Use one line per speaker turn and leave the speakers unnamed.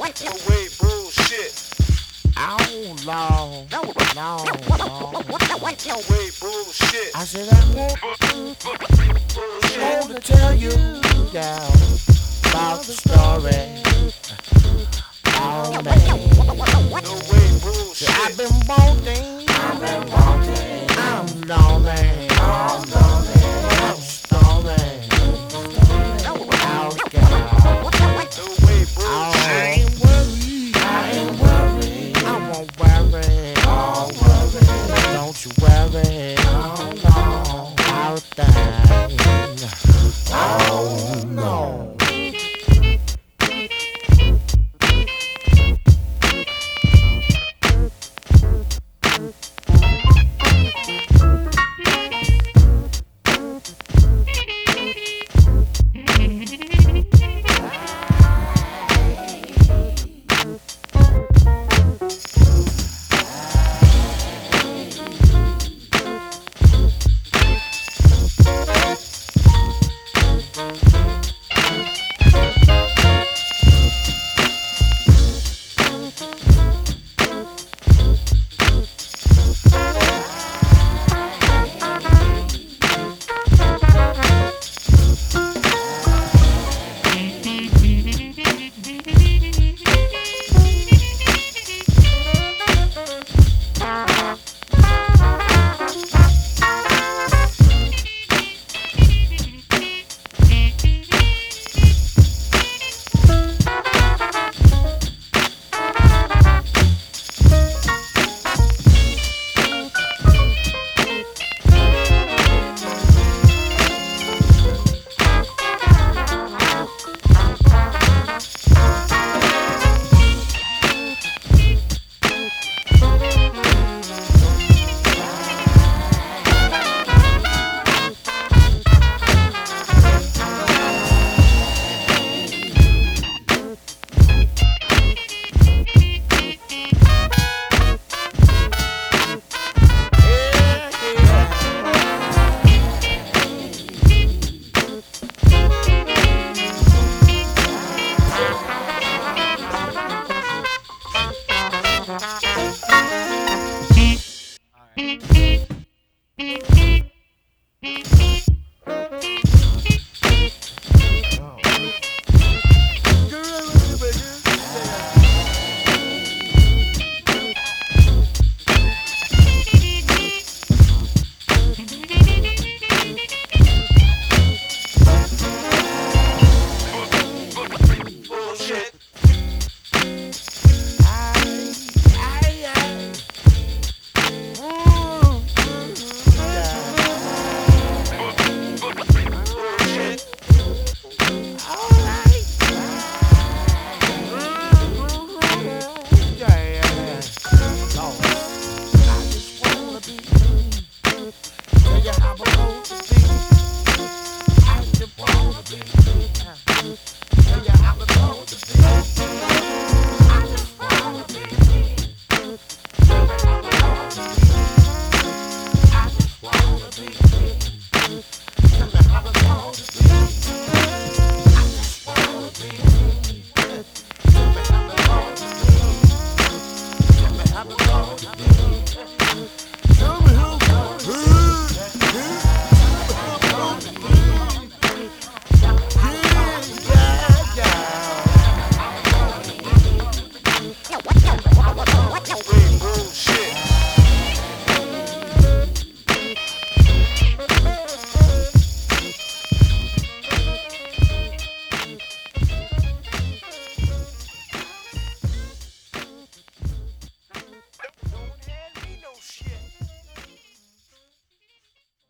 No way, bullshit.
Oh, Lord. No,
No way, bullshit.
I said I want to tell you, yeah, about the story. Oh, man.
No way,
See, I've
bullshit.
been wanting. I'm lonely. I'm stormy. Out there.
No way,
I
bullshit.
ain't worried. I won't worry. Don't you worry. Out there. Oh, no.